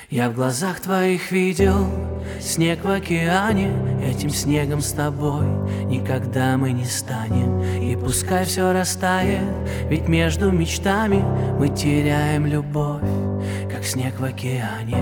Я в глазах твоих видел снег в океане. Этим снегом с тобой никогда мы не станем. И пускай все растает, ведь между мечтами мы теряем любовь, как снег в океане.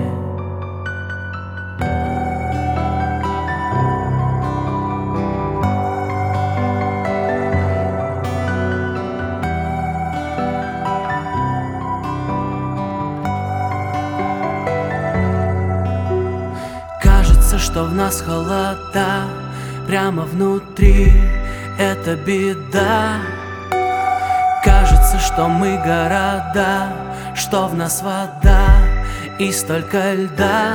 Кажется, что в нас холода, прямо внутри это беда. Кажется, что мы города, что в нас вода и столько льда.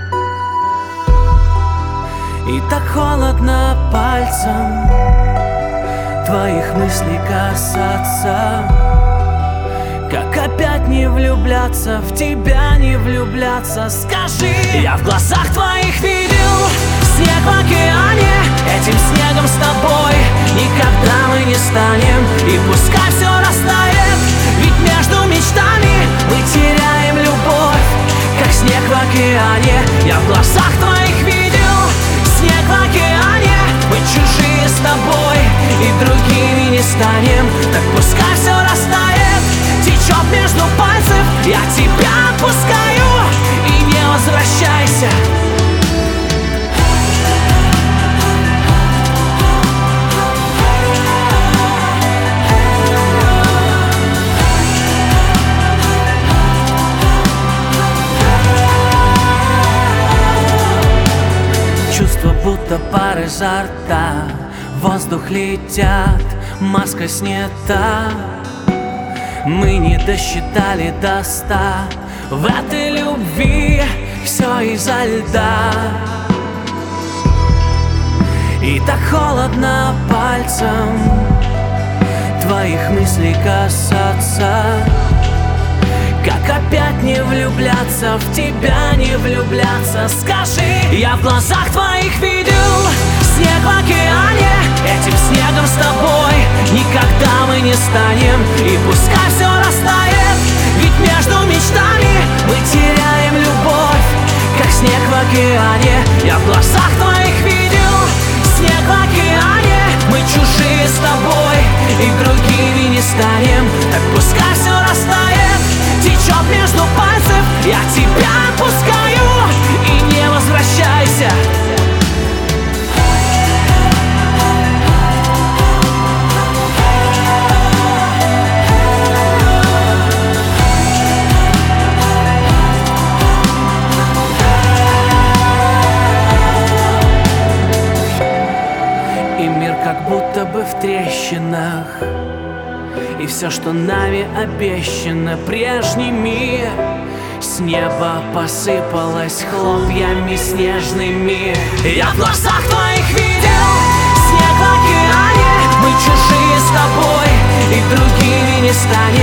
И так холодно пальцем твоих мыслей касаться. Как опять не влюбляться, в тебя не влюбляться, скажи. Я в глазах твоих видел снег в океане. Этим снегом с тобой никогда мы не станем. И пускай все растает, ведь между мечтами мы теряем любовь, как снег в океане. Я в глазах твоих видел снег в океане. Мы чужие с тобой и другими не станем. Так пускай все растает, течет между пальцев, я тебя отпускаю, и не возвращайся. Чувство, будто пар изо рта, воздух летят, маска снята. Мы не досчитали до 100, в этой любви все из-за льда. И так холодно пальцем твоих мыслей касаться. Как опять не влюбляться, в тебя не влюбляться, скажи. Я в глазах твоих видел снег в океане. Этим снегом с тобой никогда мы не станем. И пускай все растает, ведь между мечтами мы теряем любовь, как снег в океане. Я в глазах твоих видел снег в океане. Мы чужие с тобой и другими не станем. Так пускай все растает, течет между пальцев, я тебя отпускаю, и не возвращайся. И мир как будто бы в трещинах, и все, что нами обещано, прежний мир с неба посыпалось хлопьями снежными. Я в глазах твоих видел снег в океане. Мы чужие с тобой и другими не станем.